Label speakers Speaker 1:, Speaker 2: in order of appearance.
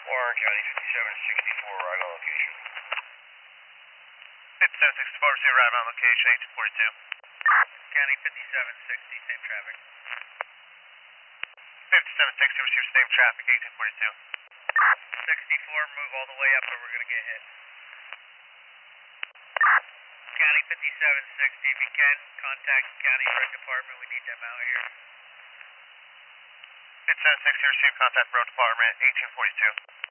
Speaker 1: Warren County 5764, right on location.
Speaker 2: 5764, receive right on location, 1842.
Speaker 3: County 5760, same traffic.
Speaker 2: 5760, receive same traffic, 1842.
Speaker 3: 64, move all the way up or we're going to get hit. County 5760, if you can, contact County Road Department, we need them out here.
Speaker 2: 5760, receive contact road department, 1842.